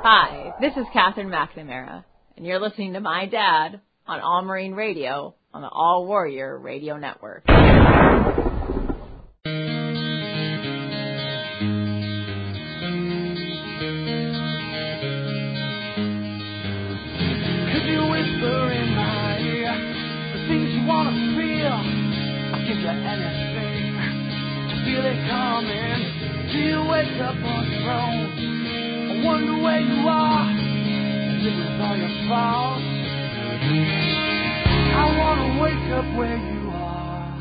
Hi, this is Catherine McNamara, and you're listening to my dad on All Marine Radio on the All Warrior Radio Network. Could you whisper in my ear the things you want to feel? I'll give you anything to feel it coming. Do you wake up on your own? I wonder where you are, live with all your faults. I wanna wake up where you are.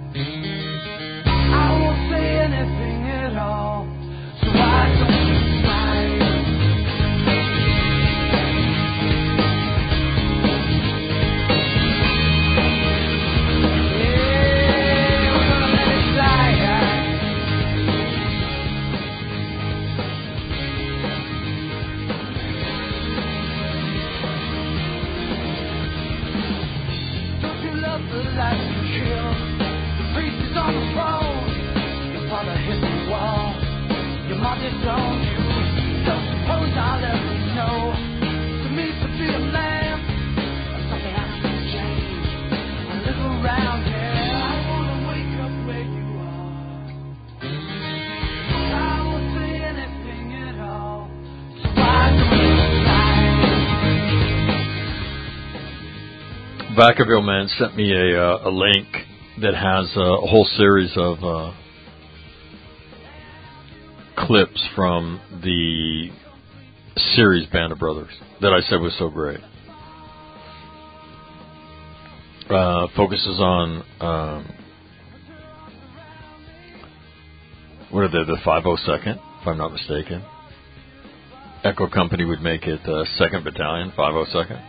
I won't say anything at all, so I don't fight. Yeah, we're gonna let it fly. The life you kill, the priest is on the throne, your father hit the wall, your mom disowned you, don't suppose I'll ever know, to me to be a man, something I can change, I live around here, I wanna wake up where you are, I won't say anything at all, so I don't lie. Vacaville Man sent me a link that has a whole series of clips from the series Band of Brothers that I said was so great. Focuses on what are they, the 502nd, if I'm not mistaken. Echo Company would make it 2nd Battalion, 502nd.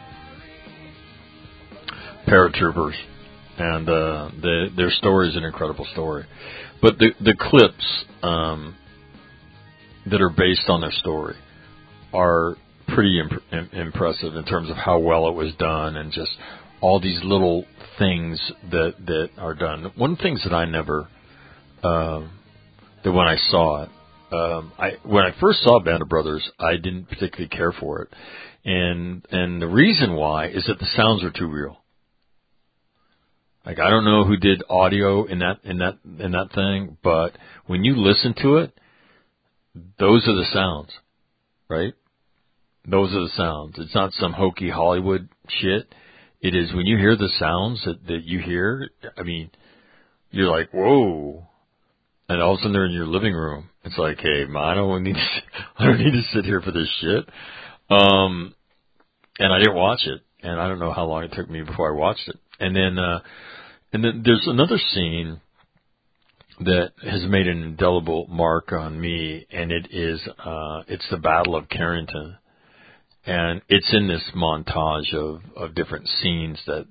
Paratroopers, and their story is an incredible story. But the clips that are based on their story are pretty impressive in terms of how well it was done and just all these little things that are done. One of the things that I never, that when I saw it, when I first saw Band of Brothers, I didn't particularly care for it, and the reason why is that the sounds are too real. Like, I don't know who did audio in that thing, but when you listen to it, those are the sounds, right? Those are the sounds. It's not some hokey Hollywood shit. It is when you hear the sounds that you hear, I mean, you're like, whoa. And all of a sudden they're in your living room. It's like, hey, man, I don't need to sit here for this shit. And I didn't watch it. And I don't know how long it took me before I watched it. And then there's another scene that has made an indelible mark on me, and it's the Battle of Carrington, and it's in this montage of different scenes that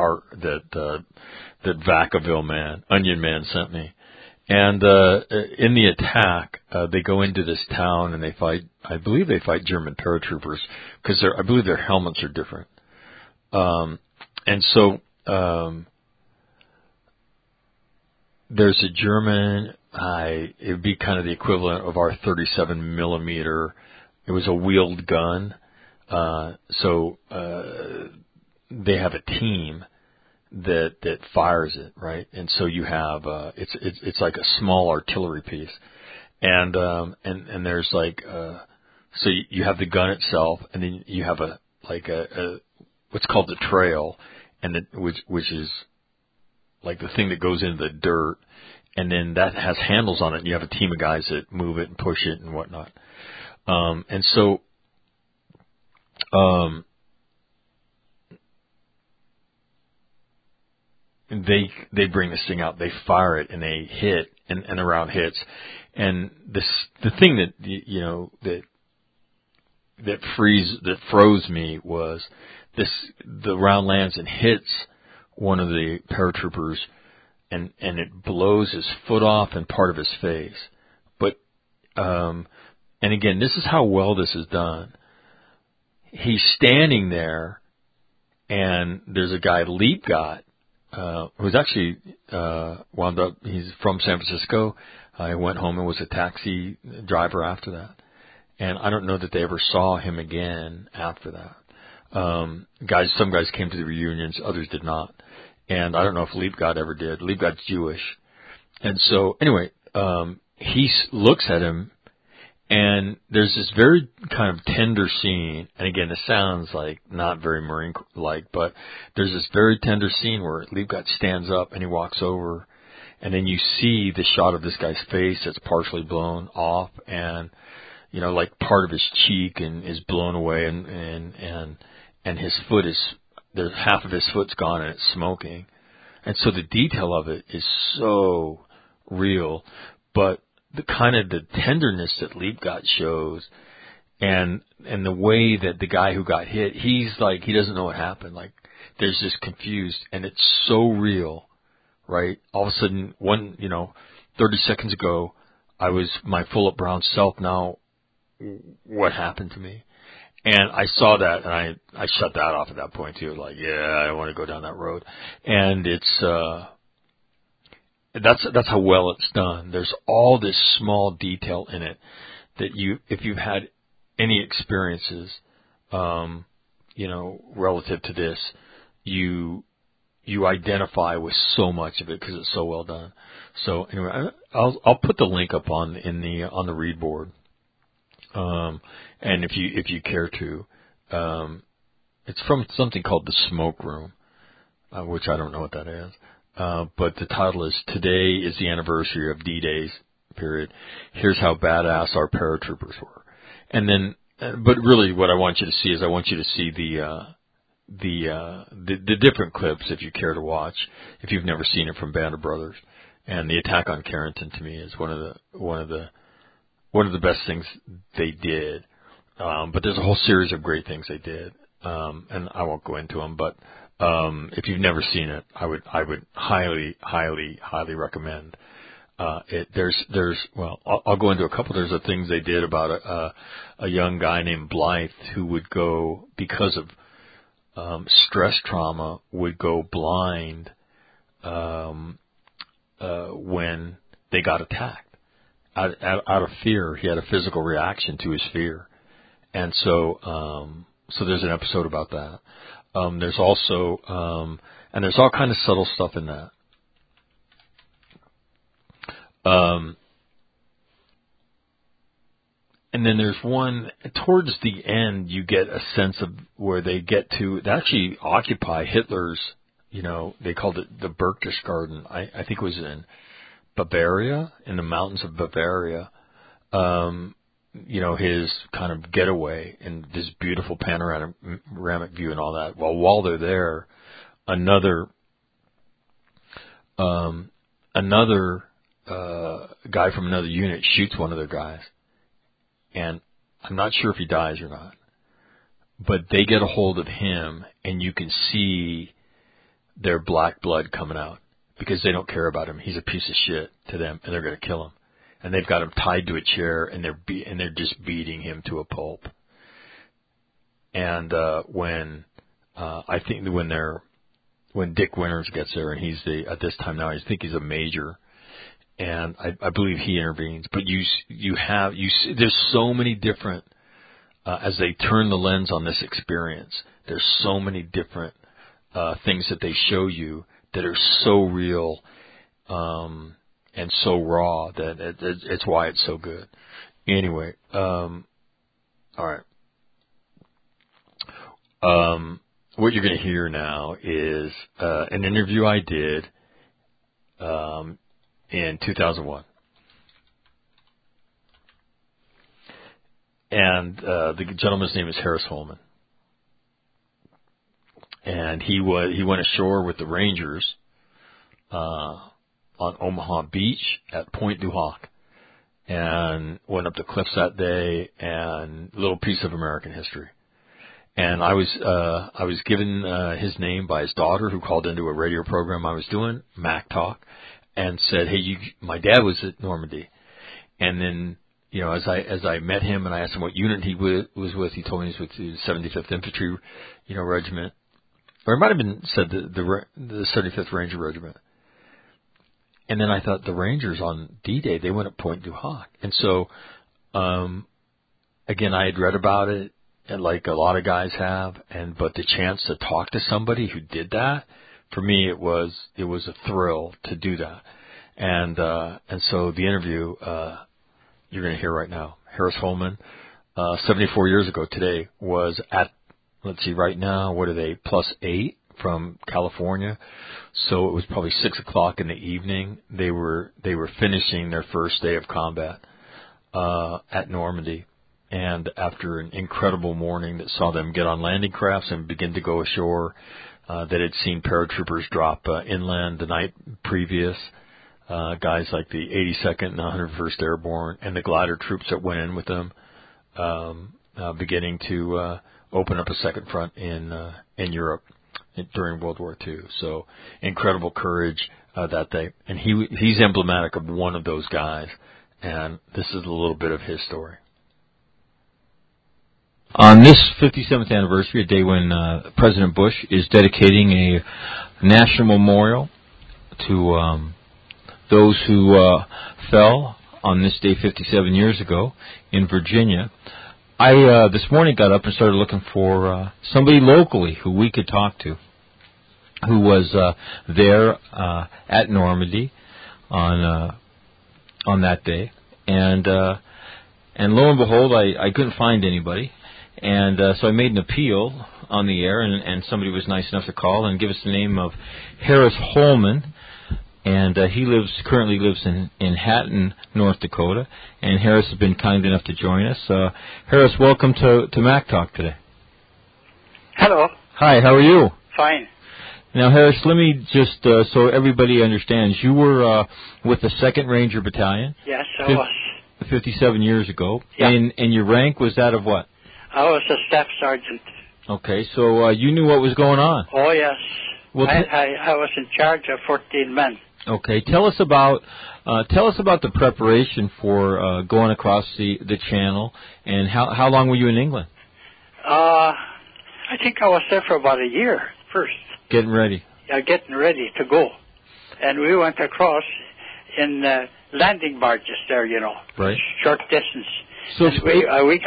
Vacaville Man, Onion Man sent me, and in the attack they go into this town and they fight. I believe they fight German paratroopers because I believe their helmets are different, and so. There's a German, it would be kind of the equivalent of our 37 millimeter. It was a wheeled gun. So they have a team that fires it, right? And so you have, it's like a small artillery piece. And there's like, so you have the gun itself, and then you have a what's called the trail, and which is like the thing that goes into the dirt, and then that has handles on it, and you have a team of guys that move it and push it and whatnot. And so, they bring this thing out, they fire it, and they hit, and the round hits. And the thing that, that froze me was the round lands and hits one of the paratroopers, and it blows his foot off and part of his face. But, and again, this is how well this is done. He's standing there, and there's a guy, Leap Got, who's actually, wound up, he's from San Francisco. He went home and was a taxi driver after that. And I don't know that they ever saw him again after that. Some guys came to the reunions, others did not. And I don't know if Liebgott ever did. Liebgott's Jewish. And so, anyway, he looks at him, and there's this very kind of tender scene. And again, this sounds like not very Marine-like, but there's this very tender scene where Liebgott stands up and he walks over, and then you see the shot of this guy's face that's partially blown off, and like part of his cheek and is blown away, and his foot there's half of his foot's gone and it's smoking. And so the detail of it is so real, but the kind of the tenderness that Liebgott shows, and the way that the guy who got hit, he's like, he doesn't know what happened. Like, there's this confused, and it's so real, right? All of a sudden, 30 seconds ago, I was my full up brown self. Now, what happened to me? And I saw that, and I shut that off at that point too. Like, yeah, I don't want to go down that road. And it's that's how well it's done. There's all this small detail in it that if you've had any experiences, relative to this, you identify with so much of it because it's so well done. So anyway, I'll put the link up on the read board. And if you care to, it's from something called The Smoke Room, which I don't know what that is. But the title is "Today is the Anniversary of D-Day's period. Here's how badass our paratroopers were." And then, but really, what I want you to see is I want you to see the different clips if you care to watch. If you've never seen it from Band of Brothers, and the attack on Carrington to me is one of the best things they did. But there's a whole series of great things they did, and I won't go into them. But if you've never seen it, I would highly, highly, highly recommend it. I'll go into a couple. There's the things they did about a young guy named Blythe who would go, because of stress trauma, would go blind when they got attacked. Out of fear, he had a physical reaction to his fear, and so there's an episode about that. There's also and there's all kind of subtle stuff in that. And then there's one towards the end. You get a sense of where they actually occupy Hitler's. They called it the Berchtesgaden. I think it was in Bavaria, in the mountains of Bavaria, his kind of getaway and this beautiful panoramic view and all that. Well, while they're there, another guy from another unit shoots one of their guys, and I'm not sure if he dies or not, but they get a hold of him, and you can see their black blood coming out. Because they don't care about him. He's a piece of shit to them, and they're going to kill him. And they've got him tied to a chair, and they're just beating him to a pulp. And when Dick Winters gets there, and he's at this time now, I think he's a major, and I believe he intervenes. But you see, there's so many different as they turn the lens on this experience. There's so many different things that they show you that are so real and so raw that it's why it's so good. Anyway, all right. What you're going to hear now is an interview I did in 2001. And the gentleman's name is Harris Holman. And he went ashore with the Rangers on Omaha Beach at Point du Hoc, and went up the cliffs that day, and a little piece of American history. And I was given his name by his daughter, who called into a radio program I was doing, Mac Talk, and said, "Hey, my dad was at Normandy." And then, as I met him and I asked him what unit he was with, he told me he was with the 75th Infantry, Regiment. Or it might have been said the 75th Ranger Regiment. And then I thought the Rangers on D-Day, they went at Point du Hoc. And so, again, I had read about it, and like a lot of guys have, but the chance to talk to somebody who did that, for me, it was a thrill to do that. And so the interview, you're going to hear right now, Harris Holman, 74 years ago today, was at, let's see, right now, what are they, +8 from California? So it was probably 6 o'clock in the evening. They were finishing their first day of combat, at Normandy. And after an incredible morning that saw them get on landing crafts and begin to go ashore, that had seen paratroopers drop inland the night previous, guys like the 82nd and the 101st Airborne and the glider troops that went in with them, beginning to open up a second front in Europe during World War II. So incredible courage that day. And he's emblematic of one of those guys. And this is a little bit of his story. On this 57th anniversary, a day when President Bush is dedicating a national memorial to those who fell on this day 57 years ago in Virginia, I this morning got up and started looking for somebody locally who we could talk to, who was there at Normandy on that day, and lo and behold, I couldn't find anybody. And so I made an appeal on the air, and somebody was nice enough to call and give us the name of Harris Holman. And he currently lives in Hatton, North Dakota. And Harris has been kind enough to join us. Harris, welcome to Mac Talk today. Hello. Hi, how are you? Fine. Now, Harris, let me just, so everybody understands, you were with the 2nd Ranger Battalion. Yes, I was. 57 years ago. Yeah. And your rank was that of what? I was a staff sergeant. Okay, so you knew what was going on. Oh, yes. Well, I was in charge of 14 men. Okay, tell us about the preparation for going across the channel, and how long were you in England? I think I was there for about a year first. Getting ready. Yeah, getting ready to go, and we went across in landing barges there, right, short distance. So we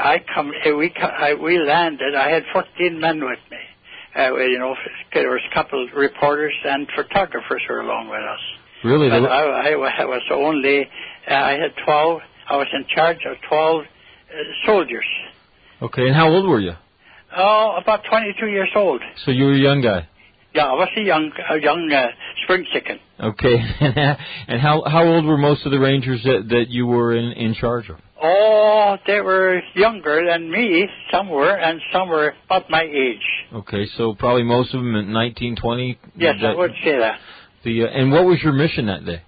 landed. I had 14 men with me. There was a couple of reporters and photographers were along with us. Really? But I was only. I had 12. I was in charge of 12 soldiers. Okay, and how old were you? Oh, about 22 years old. So you were a young guy. Yeah, I was a young spring chicken. Okay, and how old were most of the Rangers that you were in charge of? Oh, they were younger than me. Some were, and some were about my age. Okay, so probably most of them at 19, 20? Yes, I would say that. And what was your mission that day?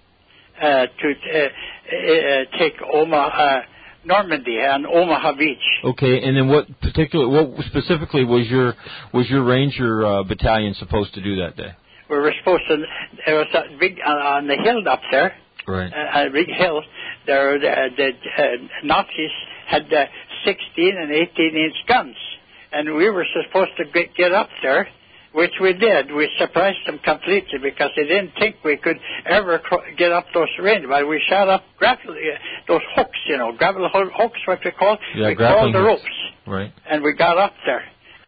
To take Normandy and Omaha Beach. Okay, and then what specifically was your Ranger battalion supposed to do that day? We were supposed to. It was a big on the hill up there. Right. A big hill. There, the Nazis had 16 and 18-inch guns, and we were supposed to get up there, which we did. We surprised them completely because they didn't think we could ever get up those range. But we shot up those hooks, gravel hooks, what we call. Yeah, we called the ropes. Right. And we got up there.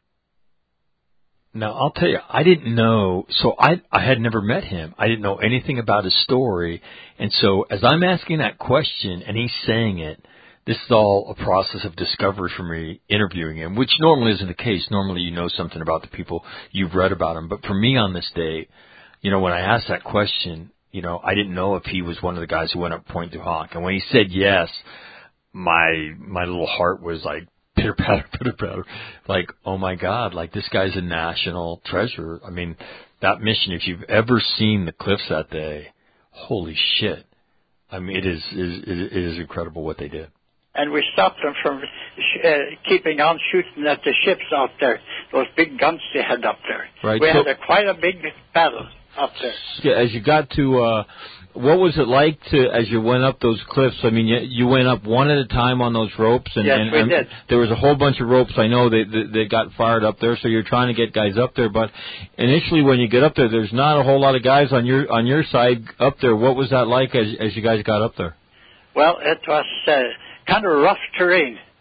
Now, I'll tell you, I didn't know, so I had never met him. I didn't know anything about his story. And so as I'm asking that question and he's saying it, this is all a process of discovery for me interviewing him, which normally isn't the case. Normally you know something about the people, you've read about them. But for me on this day, when I asked that question, I didn't know if he was one of the guys who went up Pointe du Hoc. And when he said yes, my little heart was like, pitter patter, like, oh my God, like this guy's a national treasure. I mean, that mission, if you've ever seen the cliffs that day, holy shit. I mean, it is incredible what they did. And we stopped them from keeping on shooting at the ships out there, those big guns they had up there. Right. We had quite a big battle up there. As you got to, what was it like as you went up those cliffs? I mean, you went up one at a time on those ropes, and yes, we did. There was a whole bunch of ropes. I know that got fired up there, so you're trying to get guys up there. But initially, when you get up there, there's not a whole lot of guys on your side up there. What was that like as you guys got up there? Well, it was kind of rough terrain.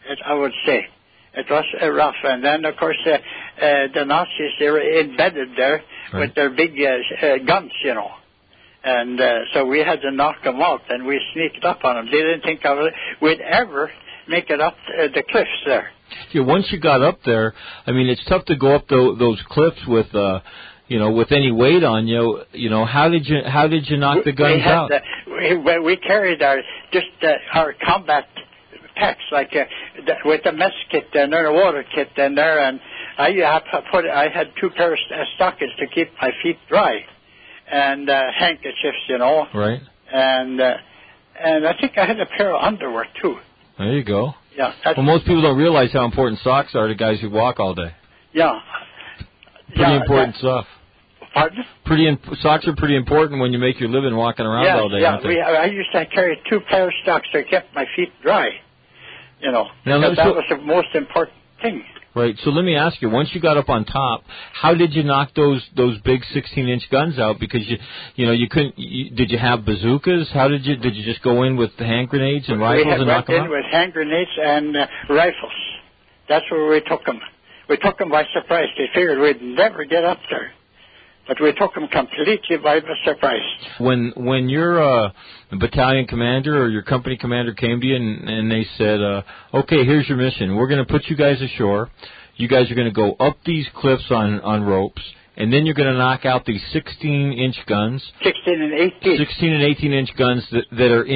I would say. It was rough. And then, of course, the Nazis, they were embedded there with their big guns, you know. And so we had to knock them out, and we sneaked up on them. They didn't think we'd ever make it up the cliffs there. Yeah, once you got up there, I mean, it's tough to go up those cliffs with, with any weight on you. You know, how did you knock the guns out? We carried our combat packs, like with the mess kit and a water kit in there, and I had 2 pairs of stockings to keep my feet dry, and handkerchiefs, you know. Right. And I think I had a pair of underwear too. There you go. Yeah. Well, most people don't realize how important socks are to guys who walk all day. Yeah. Pretty important stuff. Pardon? Socks are pretty important when you make your living walking around all day. Yeah, I used to carry 2 pairs of socks to keep my feet dry. You know, because that was the most important thing. Right. So let me ask you: once you got up on top, how did you knock those big 16-inch guns out? Because you couldn't. Did you have bazookas? How did you just go in with the hand grenades and rifles and knock them out? We went in with hand grenades and rifles. That's where we took them. We took them by surprise. They figured we'd never get up there. But we took them completely by surprise. When your battalion commander or your company commander came to you and they said, okay, here's your mission. We're going to put you guys ashore. You guys are going to go up these cliffs on ropes, and then you're going to knock out these 16-inch guns. 16 and 18. 16 and 18-inch guns that are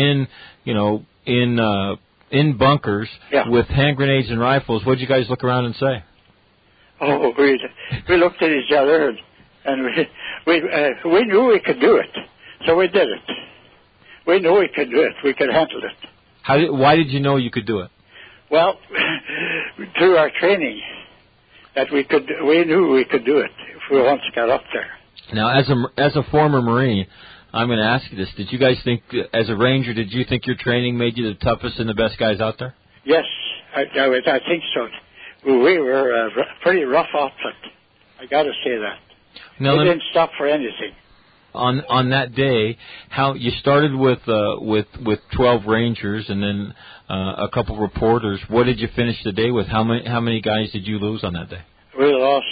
in bunkers with hand grenades and rifles. What did you guys look around and say? Oh, we looked at each other and we knew we could do it, so we did it. We knew we could do it. We could handle it. Why did you know you could do it? Well, through our training, we knew we could do it if we once got up there. Now, as a former Marine, I'm going to ask you this: did you guys think, as a Ranger, did you think your training made you the toughest and the best guys out there? Yes, I think so. We were a pretty rough outfit. I got to say that. Now, we didn't stop for anything. On that day, how you started with 12 Rangers and then a couple reporters. What did you finish the day with? How many guys did you lose on that day? We lost.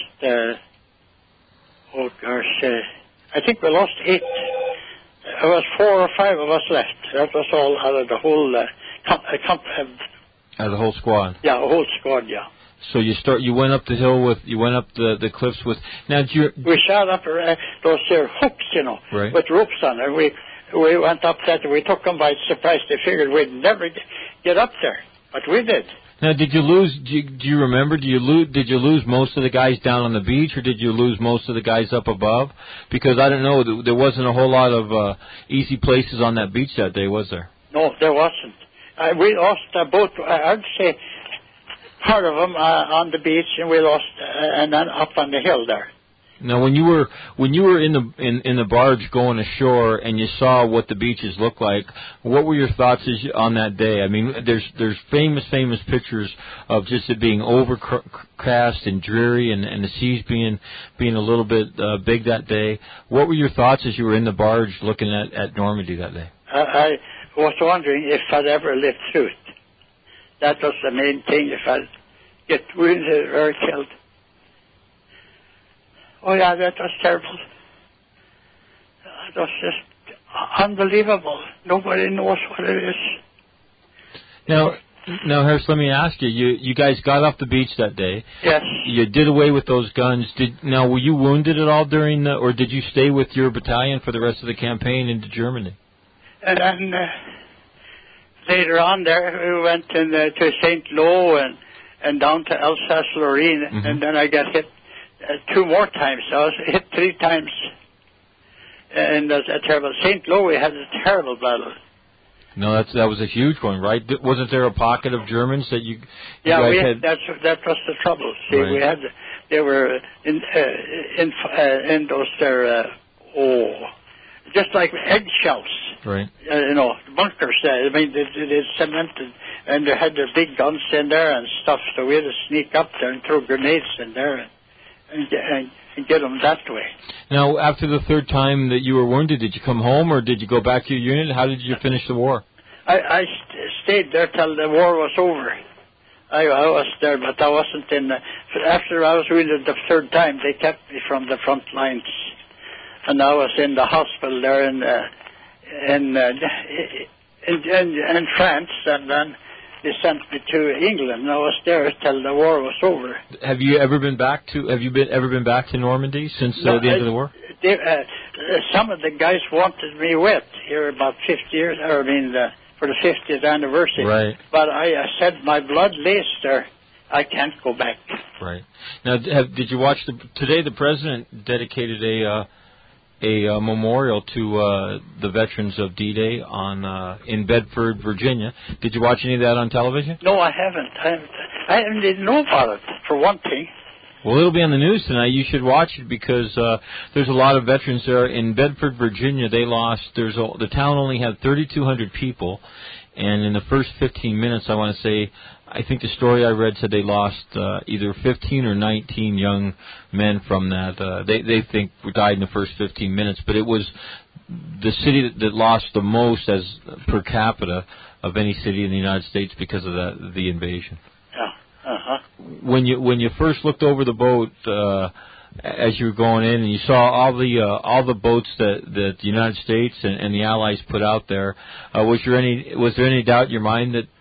I think we lost 8. It was 4 or 5 of us left. That was all out of the whole out of the whole squad. Yeah, the whole squad. Yeah. So you went up the hill the cliffs with. Now we shot up those hooks, right, with ropes on it. We went up that. We took them by surprise. They figured we'd never get up there, but we did. Now, did you lose? Do you remember? Did you lose most of the guys down on the beach, or did you lose most of the guys up above? Because I don't know. There wasn't a whole lot of easy places on that beach that day, was there? No, there wasn't. We lost both. I'd say part of them on the beach, and we lost, and then up on the hill there. Now, when you were in the barge going ashore and you saw what the beaches look like, what were your thoughts on that day? I mean, there's famous pictures of just it being overcast and dreary, and the seas being a little bit big that day. What were your thoughts as you were in the barge looking at Normandy that day? I was wondering if I'd ever live through it. That was the main thing. If I'd get wounded or killed. Oh, yeah, that was terrible. It was just unbelievable. Nobody knows what it is. Now, Harris, let me ask you. You guys got off the beach that day. Yes. You did away with those guns. Were you wounded at all or did you stay with your battalion for the rest of the campaign into Germany? And then later on there, we went to St. Lo and down to Alsace-Lorraine, and then I got hit 2 more times. I was hit 3 times, and that's a terrible. St. Lo, we had a terrible battle. No, that was a huge one, right? Wasn't there a pocket of Germans that you guys had? That was the trouble. See, right. They were in those there. Just like eggshells. Right. Bunkers. I mean, they cemented, and they had their big guns in there and stuff. So we had to sneak up there and throw grenades in there and get them that way. Now, after the 3rd time that you were wounded, did you come home or did you go back to your unit? How did you finish the war? I stayed there till the war was over. I was there, but I wasn't in. After I was wounded the third time, they kept me from the front lines, and I was in the hospital there in France, and then they sent me to England. And I was there till the war was over. Have you ever been back to? Have you ever been back to Normandy since the end of the war? Some of the guys wanted me with here about 50 years. For the 50th anniversary. Right. But I said my blood lays there. I can't go back. Right. Now, did you watch today? The president dedicated a memorial to the veterans of D-Day in Bedford, Virginia. Did you watch any of that on television? No, I haven't. I didn't know about it, for one thing. Well, it'll be on the news tonight. You should watch it because there's a lot of veterans there. In Bedford, Virginia, they lost. The town only had 3,200 people, and in the first 15 minutes, I want to say, I think the story I read said they lost either 15 or 19 young men from that. They think died in the first 15 minutes, but it was the city that lost the most as per capita of any city in the United States because of the invasion. Yeah. Uh-huh. When you first looked over the boat as you were going in, and you saw all the boats that the United States and the Allies put out there, was there any doubt in your mind that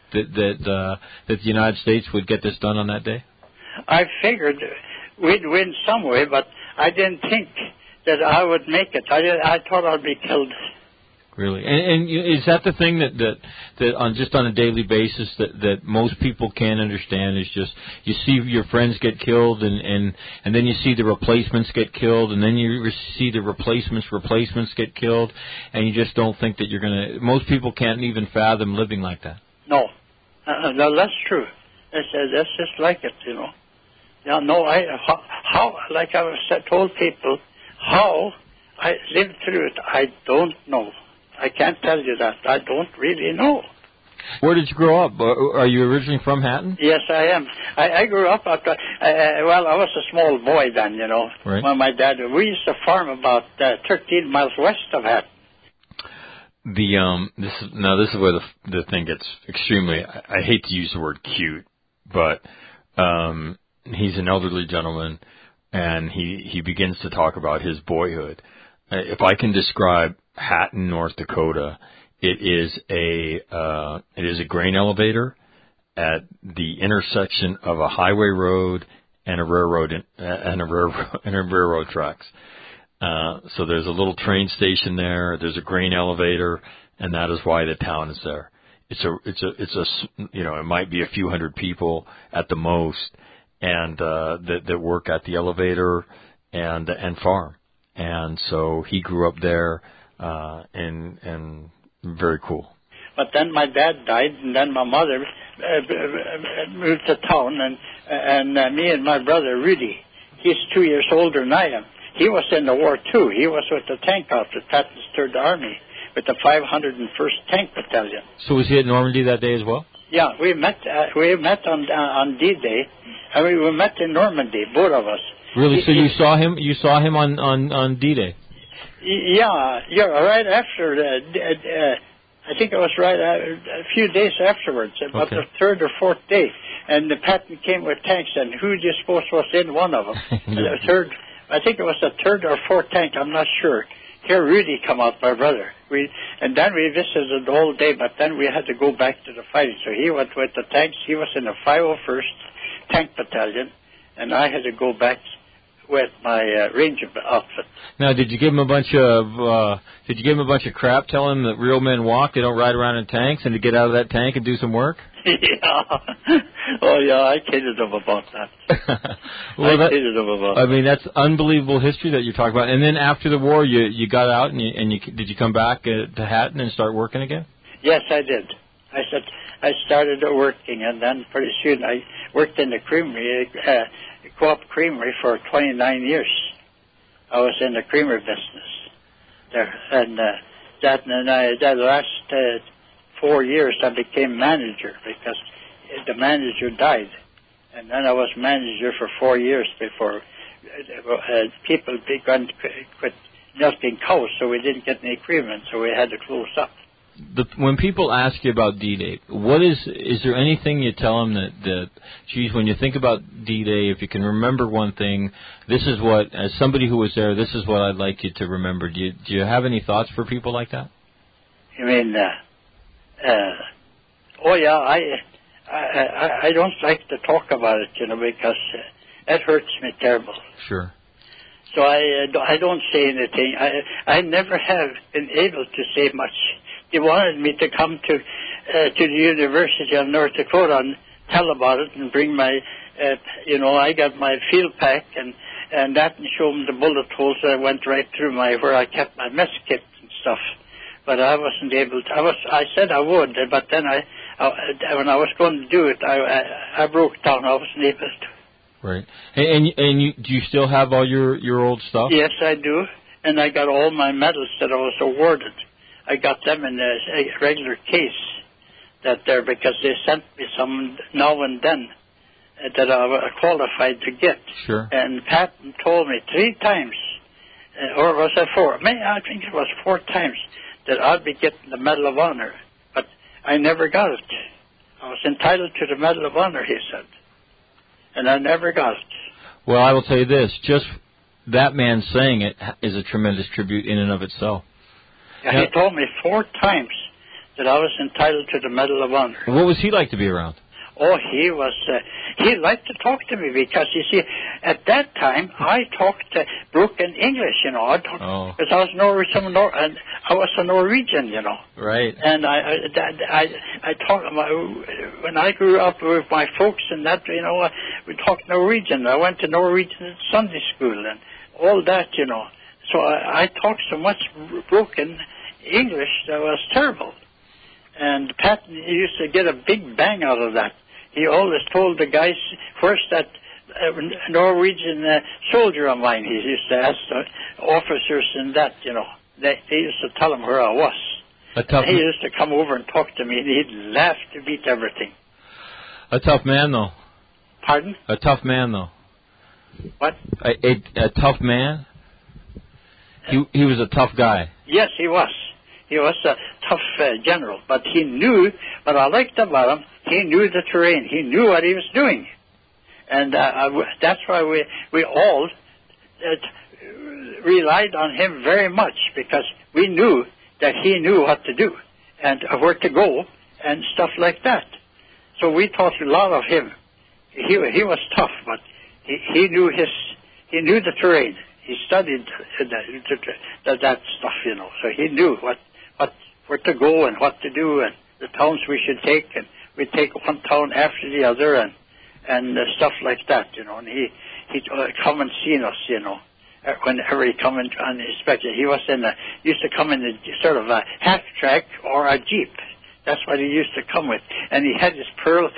the United States would get this done on that day? I figured we'd win some way, but I didn't think that I would make it. I thought I'd be killed. Really, and is that the thing that on just on a daily basis that most people can't understand? Is just you see your friends get killed, and then you see the replacements get killed, and then you see the replacements get killed, and you just don't think that you're gonna. Most people can't even fathom living like that. No, no, that's true. That's just like it, you know. Yeah, no, how like I told people how I lived through it. I don't know. I can't tell you that. I don't really know. Where did you grow up? Are you originally from Hatton? Yes, I am. I grew up after. I was a small boy then, you know. Right. When my dad, we used to farm about 13 miles west of Hatton. This is where the thing gets extremely. I hate to use the word cute, but he's an elderly gentleman, and he begins to talk about his boyhood. If I can describe Hatton, North Dakota, it is a grain elevator at the intersection of a highway road and a railroad tracks. So there's a little train station there. There's a grain elevator, and that is why the town is there. It's it might be a few hundred people at the most, and that work at the elevator and farm. And so he grew up there, and very cool. But then my dad died, and then my mother moved to town, and me and my brother Rudy, he's 2 years older than I am. He was in the war too. He was with the tank outfit, Patton's Third Army, with the 501st Tank Battalion. So was he at Normandy that day as well? Yeah, we met on D-Day. I mean, we met in Normandy, both of us. Really? So you saw him? You saw him on D-Day? Yeah, right after. I think it was a few days afterwards, about the third or fourth day. And the Patton came with tanks, and who do you suppose was in one of them? The third. I think it was the third or fourth tank. I'm not sure. Here, Rudy come out, my brother. And then we visited the whole day, but then we had to go back to the fighting. So he went with the tanks. He was in the 501st Tank Battalion, and I had to go back with my Ranger outfit. Now, did you give him a bunch of crap telling him that real men walk, they don't ride around in tanks, and to get out of that tank and do some work? Yeah. Oh, yeah, I kidded him about that. I mean, that's unbelievable history that you're talking about. And then after the war, you got out, and did you come back to Hatton and start working again? Yes, I did. I started working, and then pretty soon I worked in the creamery, Co-op Creamery, for 29 years. I was in the creamery business there, and that last 4 years I became manager because the manager died, and then I was manager for 4 years before people began to quit milking cows, so we didn't get any cream in, so we had to close up. when people ask you about D-Day, is there anything you tell them that, geez, when you think about D-Day, if you can remember one thing, this is what, as somebody who was there, this is what I'd like you to remember. Do you have any thoughts for people like that? You mean, oh yeah, I don't like to talk about it, because it hurts me terrible. Sure. So I don't say anything. I never have been able to say much. They wanted me to come to the University of North Dakota and tell about it and bring my, I got my field pack and that and show them the bullet holes that went right through where I kept my mess kit and stuff. But I wasn't able to. I said I would, but then when I was going to do it, I broke down. I wasn't able to. Right. And do you still have all your old stuff? Yes, I do. And I got all my medals that I was awarded. I got them in a regular case because they sent me some now and then that I was qualified to get. Sure. And Patton told me 3 times, or was it 4? I think it was 4 times that I'd be getting the Medal of Honor. But I never got it. I was entitled to the Medal of Honor, he said. And I never got it. Well, I will tell you this. Just that man saying it is a tremendous tribute in and of itself. Yeah, he told me 4 times that I was entitled to the Medal of Honor. What was he like to be around? Oh, he liked to talk to me because, you see, at that time, I talked broken English, because I was a Norwegian, Right. And I talked, when I grew up with my folks and that, we talked Norwegian. I went to Norwegian Sunday school and all that, So I talked so much broken English that was terrible. And Patton used to get a big bang out of that. He always told the guys, first that Norwegian soldier of mine, he used to ask the officers and that, they used to tell him where I was. He used to come over and talk to me, and he'd laugh to beat everything. A tough man, though. Pardon? A tough man, though. What? A tough man? He was a tough guy. Yes, he was. He was a tough general, but he knew, what I liked about him, he knew the terrain. He knew what he was doing. And that's why we all relied on him very much, because we knew that he knew what to do and where to go and stuff like that. So we taught a lot of him. He was tough, but he knew the terrain. He studied that stuff, So he knew where to go and what to do and the towns we should take, and we'd take one town after the other and stuff like that, And he'd come and see us, whenever he come in on inspection. He used to come in a sort of a half track or a jeep. That's what he used to come with, and he had his pearl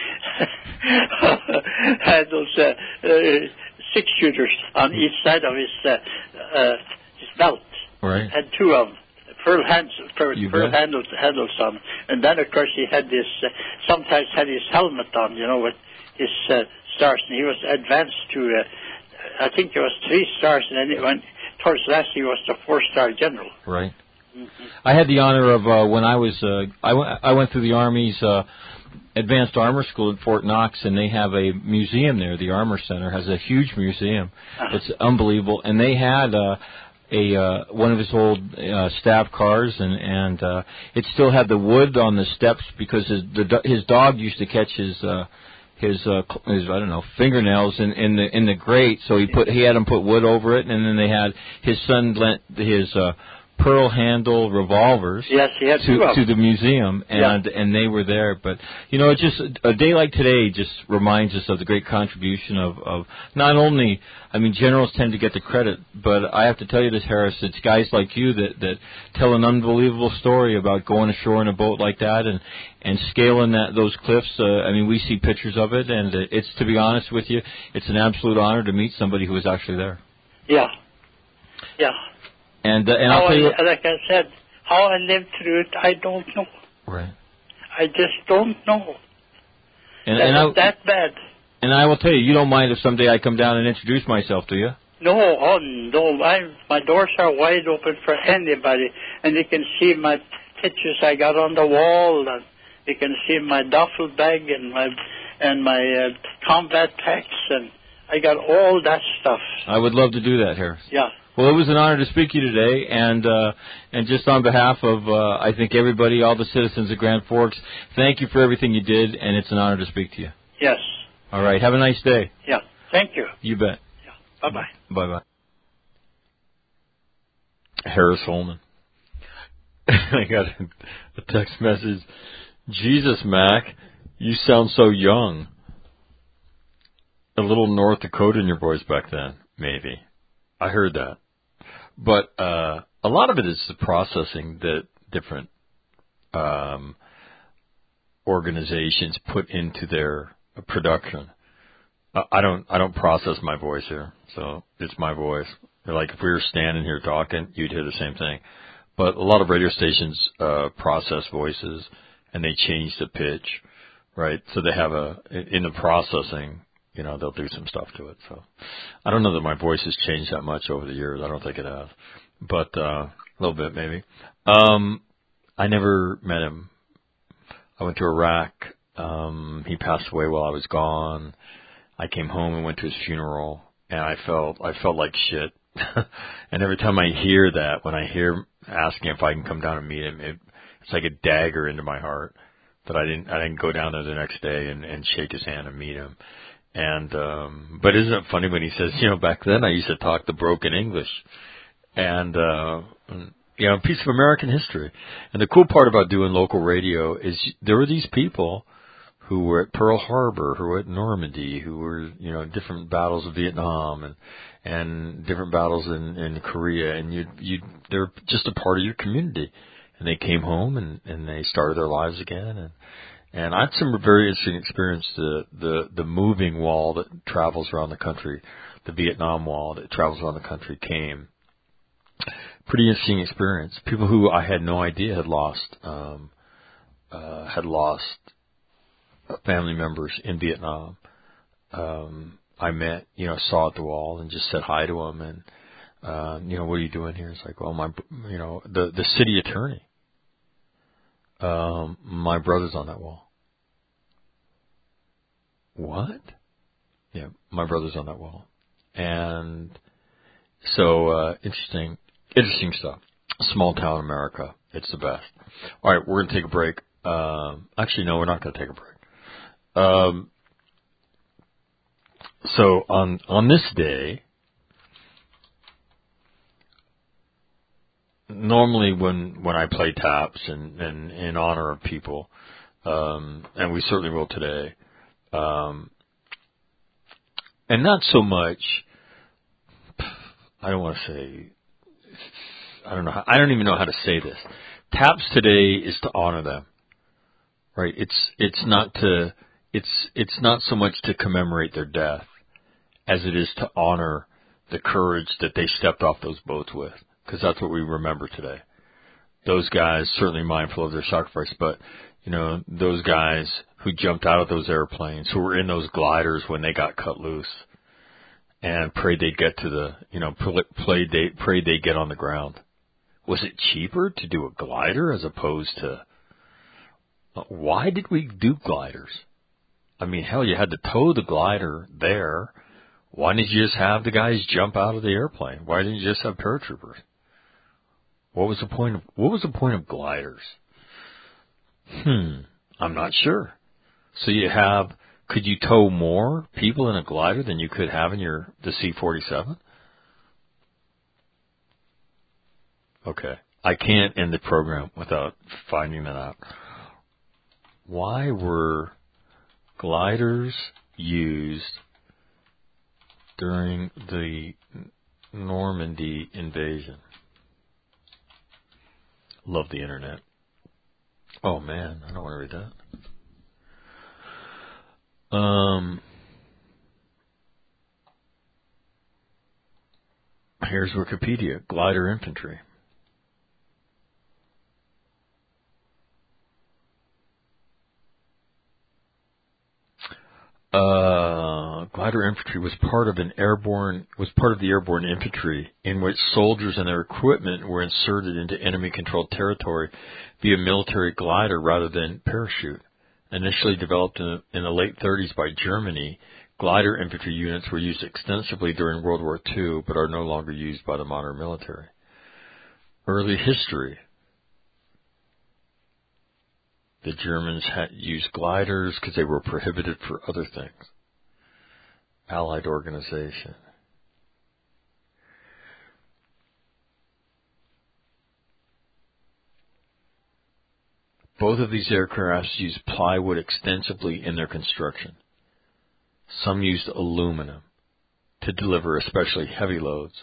had those 6-shooters on each side of his belt. Right. Had 2 of them. Pearl handles on, and then of course he had this. Sometimes had his helmet on, with his stars, and he was advanced to. I think there was 3 stars, and then it went towards last. He was the 4-star general. Right. Mm-hmm. I had the honor of when I was. I went through the Army's Advanced Armor School at Fort Knox, and they have a museum there. The Armor Center has a huge museum. Uh-huh. It's unbelievable, and they had. One of his old staff cars, and it still had the wood on the steps because his dog used to catch his fingernails in the grate, so he had him put wood over it, and then they had his son lent his pearl handle revolvers. Yes, he had to the museum, and they were there. But it's just a day like today just reminds us of the great contribution of not only. I mean, generals tend to get the credit, but I have to tell you this, Harris. It's guys like you that tell an unbelievable story about going ashore in a boat like that and scaling those cliffs. I mean, we see pictures of it, and it's, to be honest with you, it's an absolute honor to meet somebody who was actually there. Yeah. And I'll tell you, like I said, how I lived through it, I don't know. Right. I just don't know. That bad. And I will tell you, you don't mind if someday I come down and introduce myself, do you? No, no. My doors are wide open for anybody, and they can see my pictures I got on the wall. And you can see my duffel bag and my combat packs, and I got all that stuff. I would love to do that, Harris. Yeah. Well, it was an honor to speak to you today, and just on behalf of, I think, everybody, all the citizens of Grand Forks, thank you for everything you did, and it's an honor to speak to you. Yes. All right. Have a nice day. Yeah. Thank you. You bet. Yeah. Bye-bye. Bye-bye. Harris Holman. I got a text message. Jesus, Mac, you sound so young. A little North Dakota in your voice back then, maybe. I heard that. But a lot of it is the processing that different organizations put into their production. I don't process my voice here, so it's my voice. Like if we were standing here talking, you'd hear the same thing. But a lot of radio stations process voices, and they change the pitch, right? So they have in the processing, you know, they'll do some stuff to it. So I don't know that my voice has changed that much over the years. I don't think it has, but a little bit maybe. I never met him. I went to Iraq. He passed away while I was gone. I came home and went to his funeral, and I felt like shit. And every time I hear that, when I hear asking if I can come down and meet him, it's like a dagger into my heart that I didn't go down there the next day and shake his hand and meet him. And but isn't it funny when he says, you know, back then I used to talk the broken English, and you know, a piece of American history. And the cool part about doing local radio is there were these people who were at Pearl Harbor, who were at Normandy, who were, you know, different battles of Vietnam and different battles in Korea, and they're just a part of your community. And they came home and they started their lives again, and I had some very interesting experience. The moving wall that travels around the country, the Vietnam Wall that travels around the country came. Pretty interesting experience. People who I had no idea had lost family members in Vietnam. I met, you know, saw at the wall and just said hi to them, and you know, what are you doing here? It's like, well, the city attorney. My brother's on that wall. What? Yeah, my brother's on that wall. And so, interesting stuff. Small town America. It's the best. All right, we're going to take a break. Actually, no, we're not going to take a break. So on this day, normally when I play taps and in honor of people, and we certainly will today, and not so much, I don't want to say, I don't even know how to say this. Taps today is to honor them, right? It's not so much to commemorate their death as it is to honor the courage that they stepped off those boats with, because that's what we remember today. Those guys, certainly mindful of their sacrifice, but, you know, those guys who jumped out of those airplanes, who were in those gliders when they got cut loose, and prayed they'd get to the, you know, prayed they'd get on the ground. Was it cheaper to do a glider as opposed to, why did we do gliders? I mean, hell, you had to tow the glider there. Why didn't you just have the guys jump out of the airplane? Why didn't you just have paratroopers? What was the point of gliders? I'm not sure. So could you tow more people in a glider than you could have in the C-47? Okay. I can't end the program without finding that out. Why were gliders used during the Normandy invasion? Love the internet. Oh man, I don't want to read that. Here's Wikipedia. Glider infantry. Glider glider infantry was part of the airborne infantry, in which soldiers and their equipment were inserted into enemy-controlled territory via military glider rather than parachute. Initially developed in the late 30s by Germany, glider infantry units were used extensively during World War II, but are no longer used by the modern military. Early history. The Germans had used gliders because they were prohibited for other things. Allied organization. Both of these aircraft used plywood extensively in their construction. Some used aluminum to deliver especially heavy loads.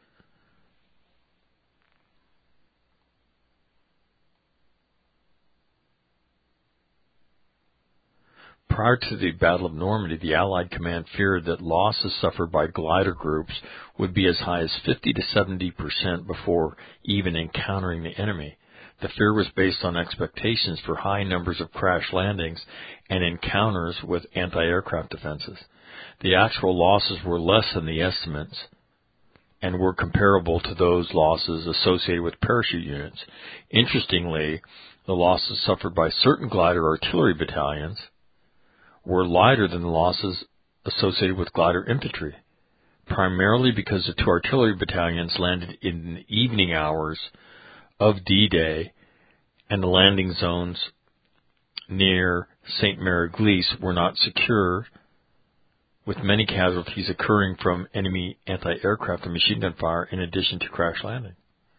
Prior to the Battle of Normandy, the Allied command feared that losses suffered by glider groups would be as high as 50 to 70% before even encountering the enemy. The fear was based on expectations for high numbers of crash landings and encounters with anti-aircraft defenses. The actual losses were less than the estimates and were comparable to those losses associated with parachute units. Interestingly, the losses suffered by certain glider artillery battalions were lighter than the losses associated with glider infantry, primarily because the two artillery battalions landed in the evening hours of D-Day, and the landing zones near Saint-Mary-Glisse were not secure, with many casualties occurring from enemy anti-aircraft and machine gun fire in addition to crash landing.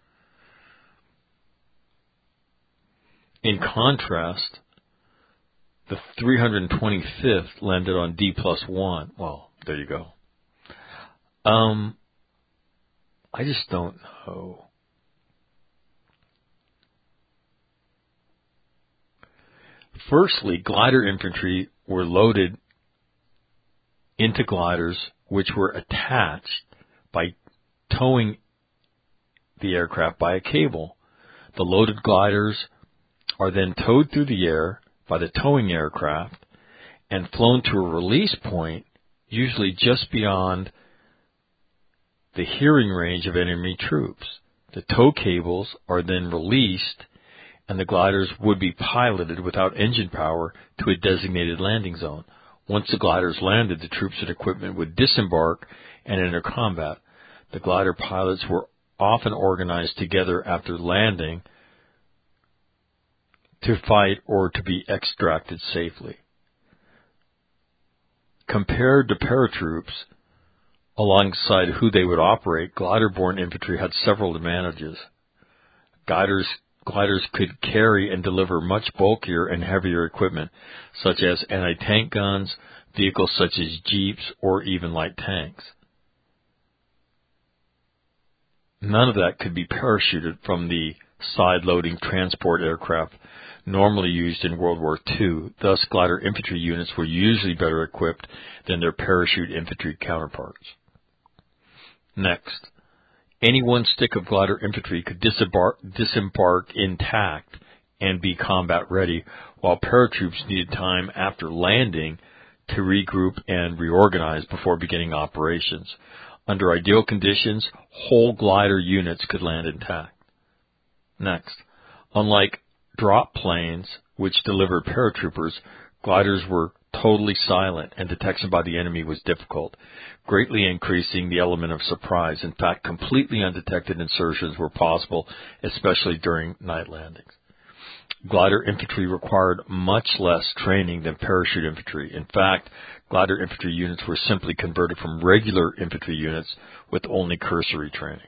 In contrast, the 325th landed on D+1. Well, there you go. I just don't know. Firstly, glider infantry were loaded into gliders which were attached by towing the aircraft by a cable. The loaded gliders are then towed through the air by the towing aircraft and flown to a release point, usually just beyond the hearing range of enemy troops. The tow cables are then released, and the gliders would be piloted without engine power to a designated landing zone. Once the gliders landed, the troops and equipment would disembark and enter combat. The glider pilots were often organized together after landing to fight or to be extracted safely. Compared to paratroops, alongside who they would operate, glider-borne infantry had several advantages. Gliders could carry and deliver much bulkier and heavier equipment, such as anti-tank guns, vehicles such as jeeps, or even light tanks. None of that could be parachuted from the side-loading transport aircraft normally used in World War II. Thus, glider infantry units were usually better equipped than their parachute infantry counterparts. Next, any one stick of glider infantry could disembark intact and be combat ready, while paratroops needed time after landing to regroup and reorganize before beginning operations. Under ideal conditions, whole glider units could land intact. Next, unlike drop planes, which delivered paratroopers, gliders were totally silent, and detection by the enemy was difficult, greatly increasing the element of surprise. In fact, completely undetected insertions were possible, especially during night landings. Glider infantry required much less training than parachute infantry. In fact, glider infantry units were simply converted from regular infantry units with only cursory training.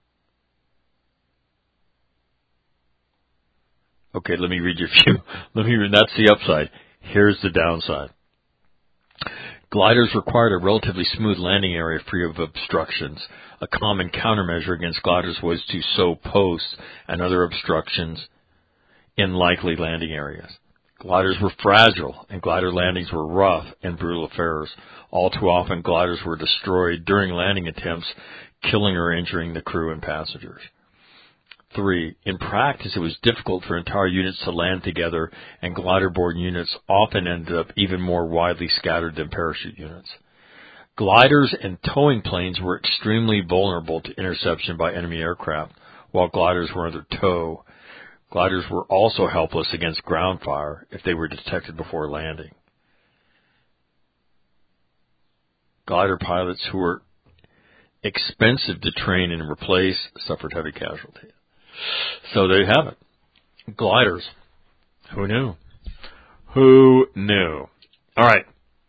Okay, let me read you a few. That's the upside. Here's the downside. Gliders required a relatively smooth landing area free of obstructions. A common countermeasure against gliders was to sow posts and other obstructions in likely landing areas. Gliders were fragile, and glider landings were rough and brutal affairs. All too often, gliders were destroyed during landing attempts, killing or injuring the crew and passengers. 3. In practice, it was difficult for entire units to land together, and glider-borne units often ended up even more widely scattered than parachute units. Gliders and towing planes were extremely vulnerable to interception by enemy aircraft, while gliders were under tow. Gliders were also helpless against ground fire if they were detected before landing. Glider pilots who were expensive to train and replace suffered heavy casualties. So there you have it. Gliders. Who knew? Who knew? All right.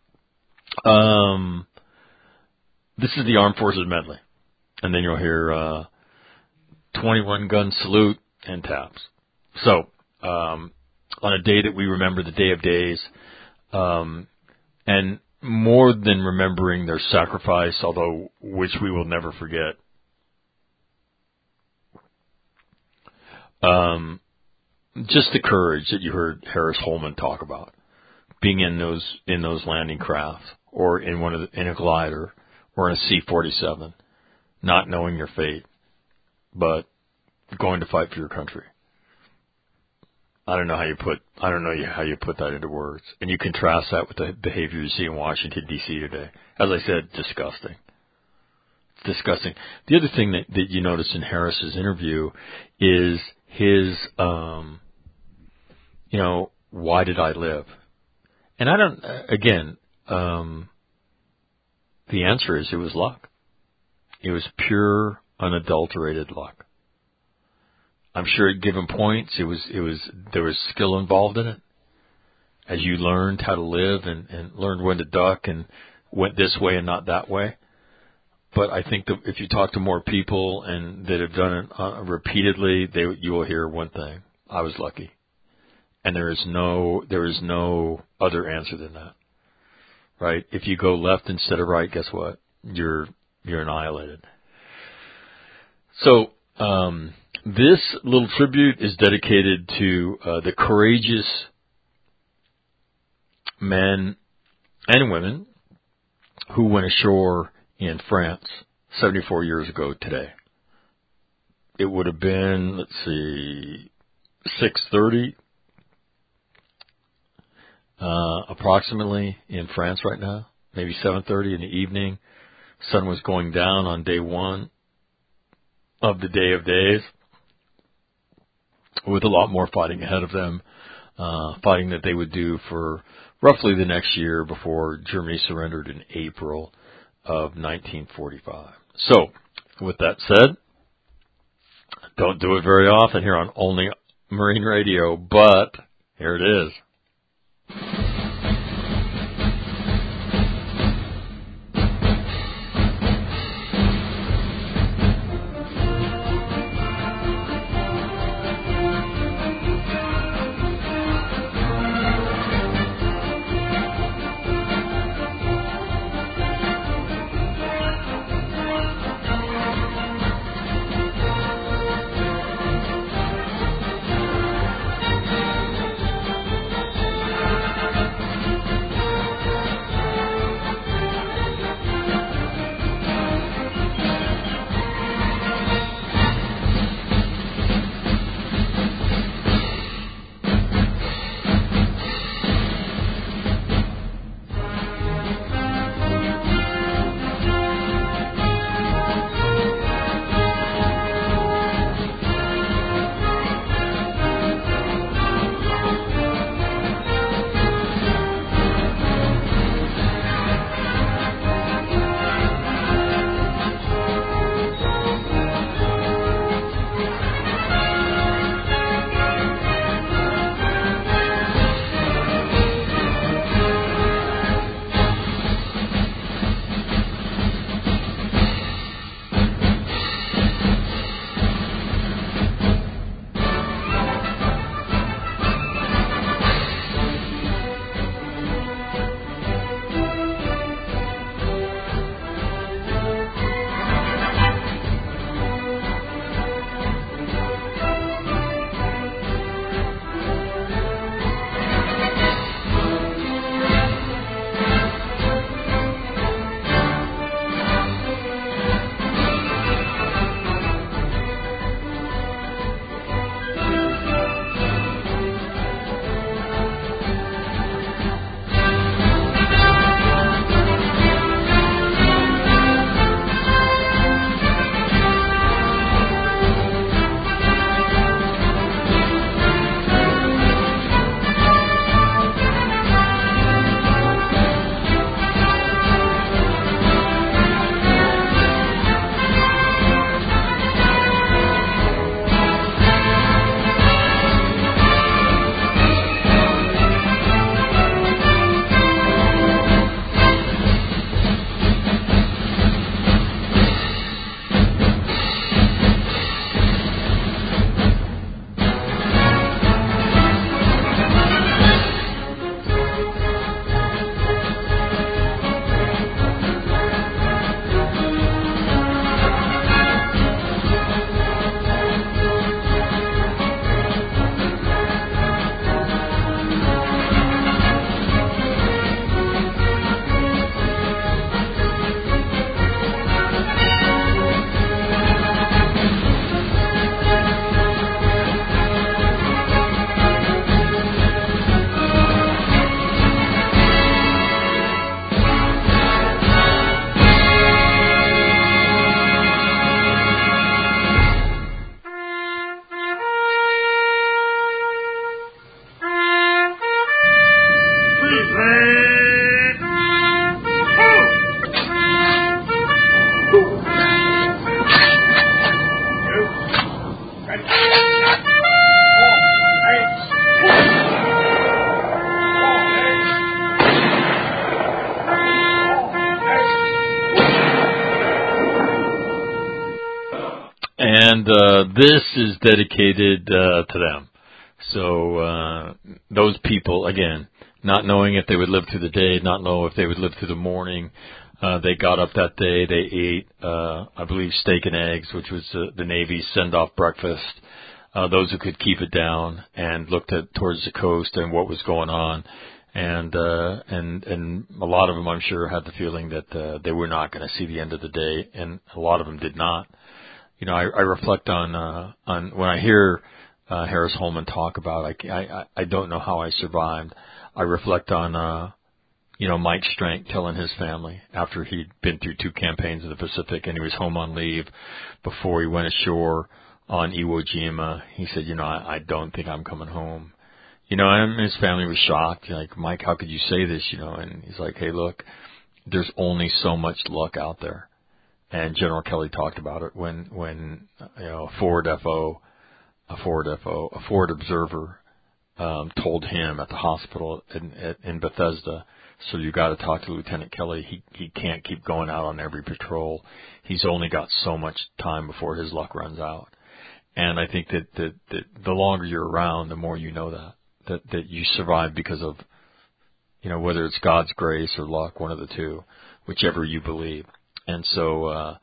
This is the Armed Forces medley. And then you'll hear 21 gun salute and taps. So, on a day that we remember, the Day of Days, and more than remembering their sacrifice, although which we will never forget, just the courage that you heard Harris Holman talk about, being in those landing crafts, or in a glider, or in a C-47, not knowing your fate, but going to fight for your country. I don't know how you put that into words. And you contrast that with the behavior you see in Washington, D.C. today. As I said, disgusting. It's disgusting. The other thing that you notice in Harris's interview is his, why did I live? And the answer is it was luck. It was pure, unadulterated luck. I'm sure at given points there was skill involved in it. As you learned how to live and learned when to duck and went this way and not that way. But I think that if you talk to more people and that have done it repeatedly, you will hear one thing: I was lucky. And there is no other answer than that. Right? If you go left instead of right, guess what? You're annihilated. So, this little tribute is dedicated to the courageous men and women who went ashore in France 74 years ago today. It would have been, 6:30 approximately in France right now, maybe 7:30 in the evening. Sun was going down on day one of the Day of Days, with a lot more fighting ahead of them, fighting that they would do for roughly the next year before Germany surrendered in April of 1945. So, with that said, don't do it very often here on Only Marine Radio, but here it is. And this is dedicated to them. So those people, again, not knowing if they would live through the day, not know if they would live through the morning, they got up that day. They ate, I believe, steak and eggs, which was the Navy's send-off breakfast. Those who could keep it down and looked towards the coast and what was going on. And a lot of them, I'm sure, had the feeling that they were not going to see the end of the day, and a lot of them did not. You know, I reflect on when I hear Harris Holman talk about I don't know how I survived. I reflect on Mike Strank telling his family after he'd been through 2 campaigns in the Pacific and he was home on leave before he went ashore on Iwo Jima. He said, I don't think I'm coming home. And his family was shocked. Like, Mike, how could you say this? And he's like, hey, look, there's only so much luck out there. And General Kelly talked about it when a forward observer told him at the hospital in Bethesda, so you got to talk to Lieutenant Kelly. He can't keep going out on every patrol. He's only got so much time before his luck runs out. And I think that the longer you're around, the more you know that you survive because of, whether it's God's grace or luck, one of the two, whichever you believe. And so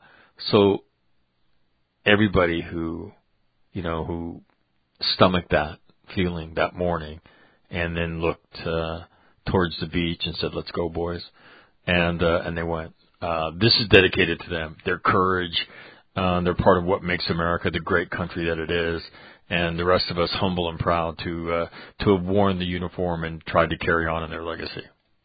everybody who stomached that feeling that morning and then looked towards the beach and said, let's go, boys. And they went. This is dedicated to them, their courage. They're part of what makes America the great country that it is. And the rest of us humble and proud to have worn the uniform and tried to carry on in their legacy.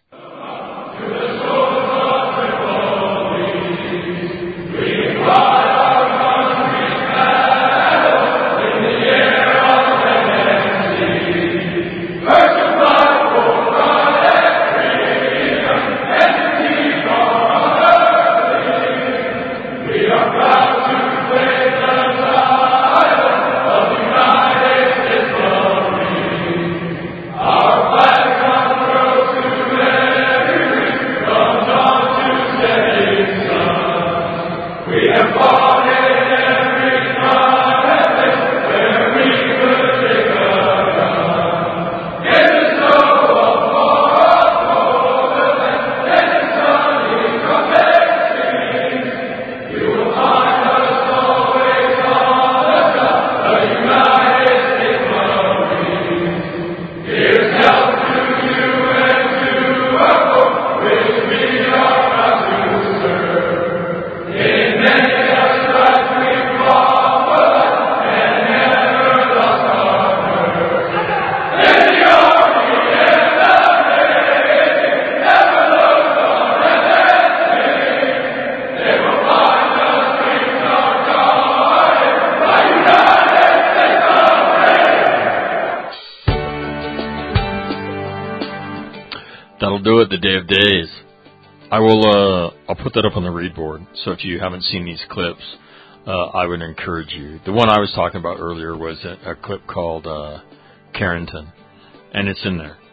That'll do it, the Day of Days. I'll put that up on the read board. So if you haven't seen these clips, I would encourage you. The one I was talking about earlier was a clip called Carrington, and it's in there.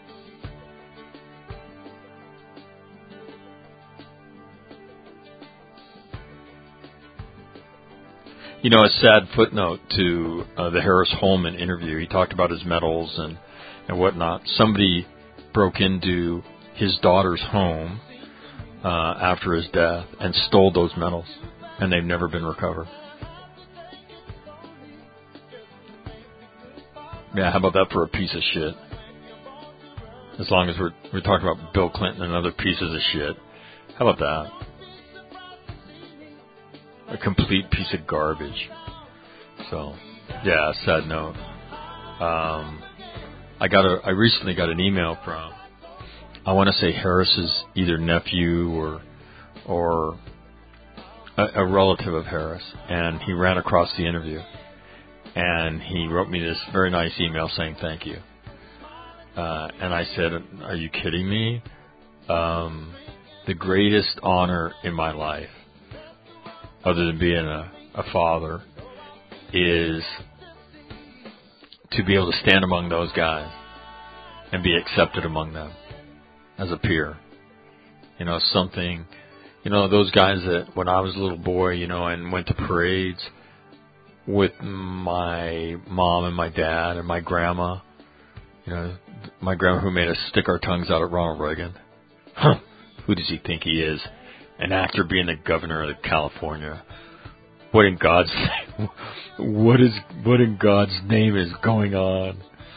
A sad footnote to the Harris Holman interview. He talked about his medals and whatnot. Somebody broke into his daughter's home after his death and stole those medals, and they've never been recovered. Yeah, how about that for a piece of shit? As long as we're talking about Bill Clinton and other pieces of shit. How about that? A complete piece of garbage. So, yeah, sad note. I recently got an email from, I want to say Harris's either nephew or a relative of Harris, and he ran across the interview, and he wrote me this very nice email saying thank you. And I said, are you kidding me? The greatest honor in my life, other than being a father, is to be able to stand among those guys and be accepted among them as a peer. Those guys that when I was a little boy, and went to parades, with my mom and my dad and my grandma. You know, my grandma who made us stick our tongues out at Ronald Reagan. Huh. Who does he think he is? An actor being the governor of California. What in God's what in God's name is going on?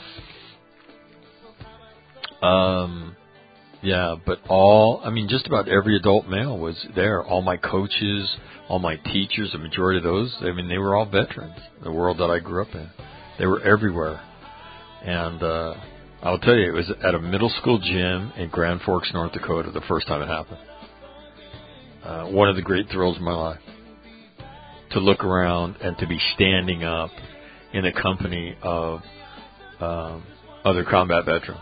Yeah, but just about every adult male was there. All my coaches, all my teachers, the majority of those, they were all veterans. The world that I grew up in, they were everywhere. And I'll tell you, it was at a middle school gym in Grand Forks, North Dakota, the first time it happened. One of the great thrills of my life. To look around and to be standing up in the company of other combat veterans.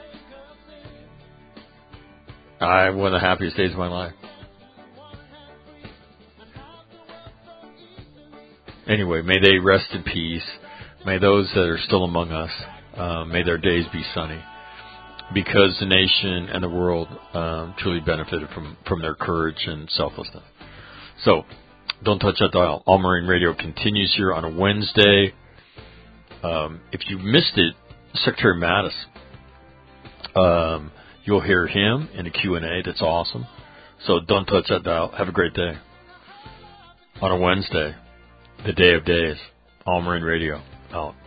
One of the happiest days of my life. Anyway, may they rest in peace. May those that are still among us, may their days be sunny. Because the nation and the world truly benefited from their courage and selflessness. So, don't touch that dial. All Marine Radio continues here on a Wednesday. If you missed it, Secretary Mattis, you'll hear him in a Q&A. That's awesome. So don't touch that dial. Have a great day. On a Wednesday, the day of days, All Marine Radio, out.